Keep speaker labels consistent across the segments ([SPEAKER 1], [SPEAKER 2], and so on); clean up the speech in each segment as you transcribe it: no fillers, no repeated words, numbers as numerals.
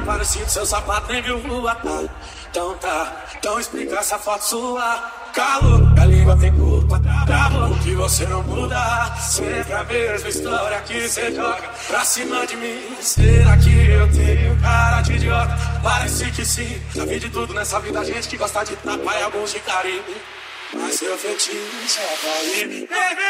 [SPEAKER 1] parecido, seu sapato nem viu rua. Então tá, então explica essa foto sua. Calor, a língua tem culpa, travou o que você não muda. Sempre a mesma história que você joga pra cima de mim. Será que eu tenho cara de idiota? Parece que sim, já vi de tudo nessa vida, gente que gosta de tapa e alguns de carinho. Mas seu fetiche é cair.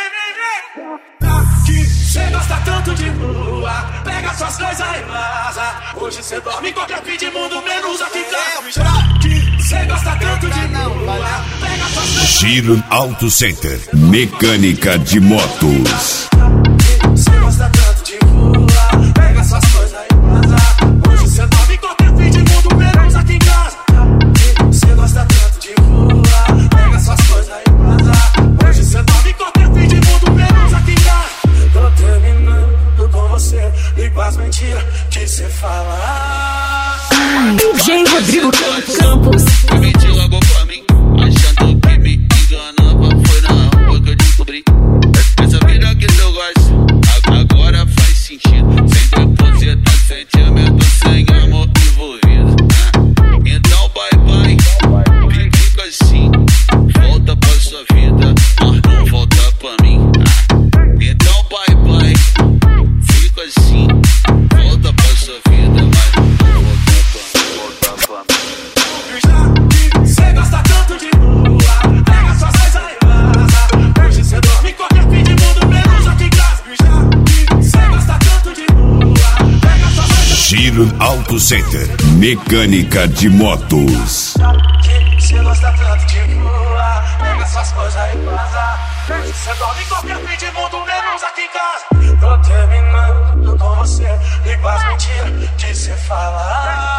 [SPEAKER 1] Que cê gosta tanto de rua, pega suas coisas e vaza. Hoje cê dorme em qualquer fim de mundo, menos aqui em casa. Que cê gosta tanto de rua, pega suas coisas.
[SPEAKER 2] Giro Auto Center, mecânica de motos.
[SPEAKER 1] Cê gosta tanto de rua, pega suas coisas e vaza. Hoje cê dorme em qualquer fim de mundo, menos aqui em casa. Cê gosta tanto de rua, pega suas coisas e vaza. Hoje cê dorme em qualquer fim de mundo, menos aqui em casa. Tô terminando com você e com as mentiras que cê fala.
[SPEAKER 3] DJ Rodrigo Campos.
[SPEAKER 4] Mentiu logo pra mim, achando que me enganava. Foi na rua que eu descobri essa vida que eu gosto. Agora faz sentido. Sem depositar sentimento, sem amor envolvido. Então bye bye, fica assim. Volta pra sua vida, mas não volta pra mim. Então bye bye, fica assim. Volta pra sua vida, mas não volta pra mim.
[SPEAKER 1] Cê gosta tanto de rua, pega suas coisas e vaza. Hoje cê dorme em qualquer fim de mundo, menos aqui em casa. Cê gosta tanto de rua, pega suas coisas.
[SPEAKER 2] Giro Auto Center, mecânica de motos.
[SPEAKER 1] Cê gosta tanto de rua, pega suas coisas e vaza. Hoje cê dorme em qualquer fim de mundo, menos aqui em casa. Tô terminando com você e com as mentiras que cê fala.